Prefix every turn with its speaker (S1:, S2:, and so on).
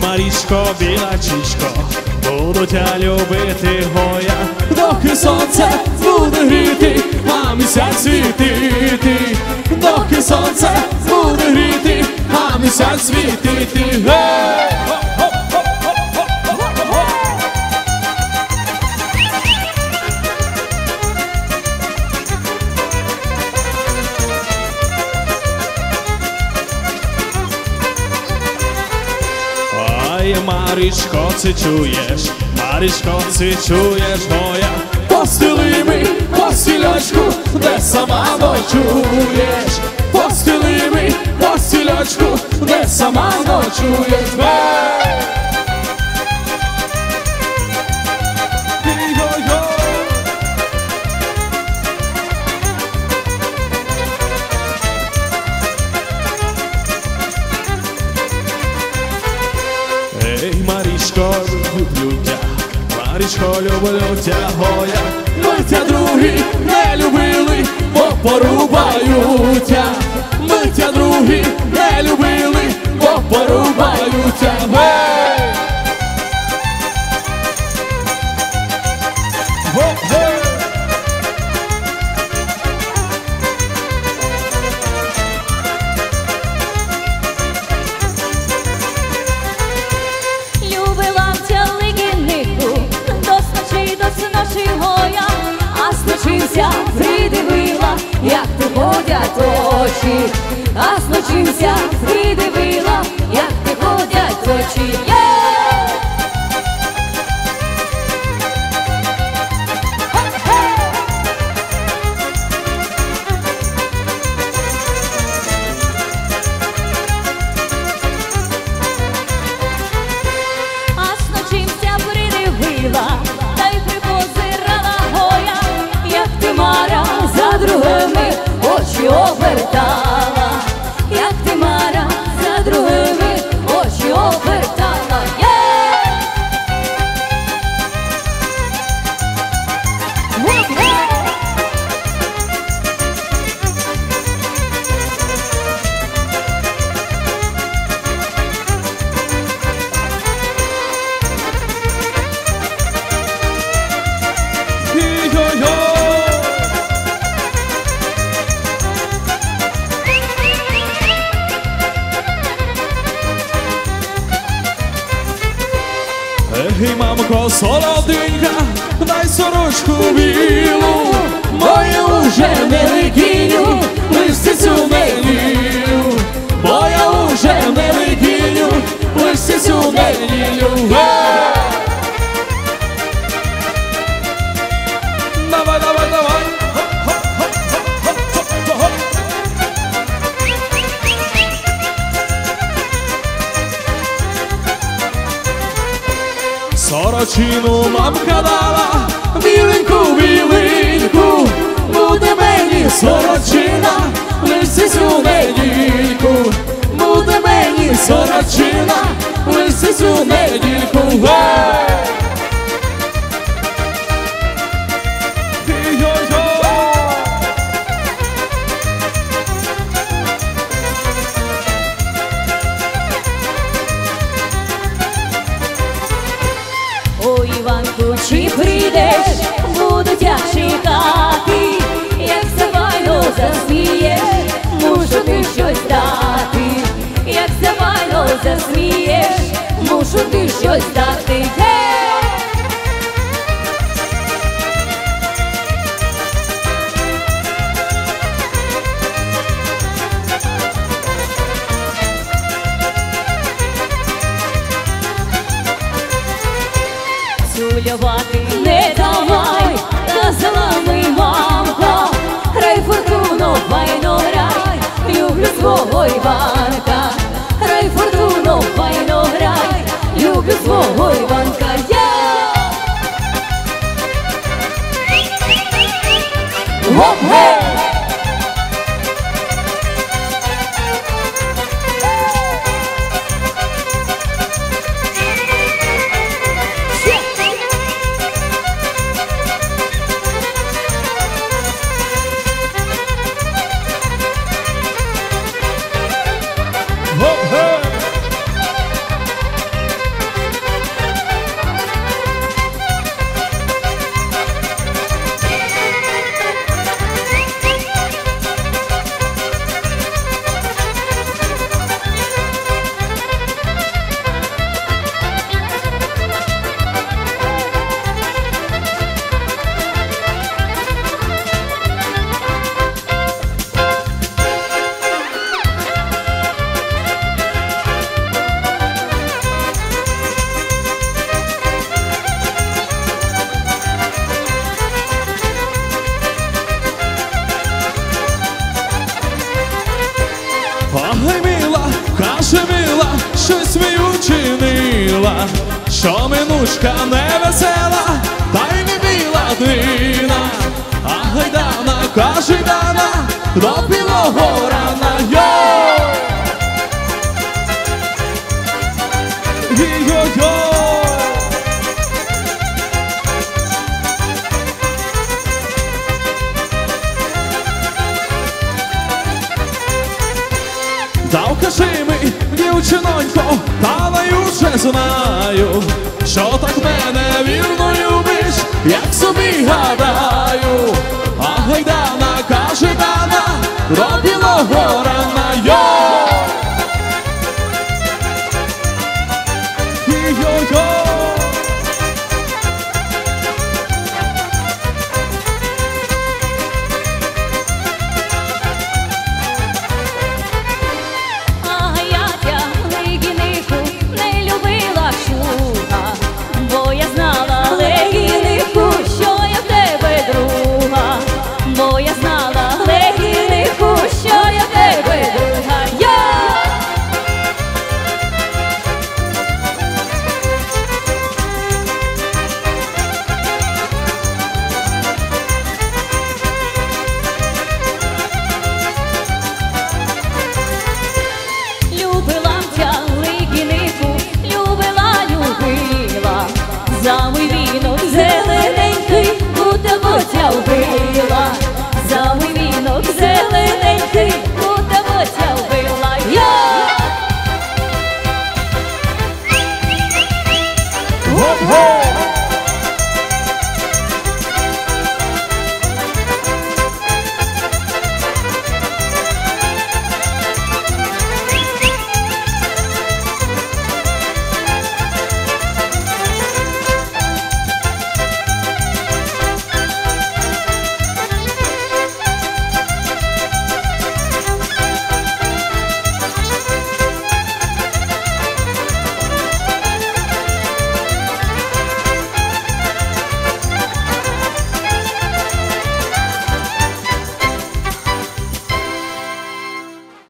S1: Марічко, білачечко, буду тя любити гоя, доки сонце буде гріти, а місяць світити, доки сонце буде гріти, а місяць світити. Гей! Ай, Марічко, це чуєш, Марічко, це чуєш моя, постели ми постілячку, де сама ночуєш, постели ми постілячку, де сама ночуєш. Ей, Марічко, люблю тя, Марічко, люблю тя, гоя, ми тя другі не любили, бо порубаються. Ми тя другі не любили, бо порубаються. Гей! Гей!
S2: Придивила, як ти ходять очі, а сночився, придивила, як ти ходять очі. А сночився, придивила, та й припозирала гоя, як ти, Мара, за другими очі обертала, як ти, Мара, за другими очі обертала.
S1: Ей, мамко, солоденька, дай сорочку білу, моя уже не викиню, листицю неділю, моя уже не викиню, листицю неділю. Давай, давай, давай. Сорочину мамка дала, біленьку, біленьку, буде мені сорочина, лисицю недільку, буде мені сорочина, лисицю недільку.
S2: Ой, Іванку, чи прийдеш, буду тя чекати, як завайно засмієш, мушу ти щось дати, як завайно засмієш, мушу ти щось дати. Цюлювати не давай, казала ми, мамка, грай фортуну, файно грай, люблю свого Іванка, грай фортуну, файно грай, люблю свого Іванка. Гоп-гей!
S1: любила, щось свою чинила, що минушка не весела, та й не біла днина. А гайдана, каже Дана, до білого рана. Йо! Йо-йо! Та вкажи ми, дівчинонько, та я вже знаю, що так мене вірно любиш, як собі гадаю. А гайдана, каже Дана, до білого рана. Йо! Йо-йо!
S2: Бо я знала, легінику, що я в тебе друга. Бо я знала, легінику, що я в тебе друга. Любила тя легінику, любила, любила. За мій вінок зелененький, у тебе ця вбила. За мій вінок зелененький, у тебе ця вбила.
S1: Гоп-гоп!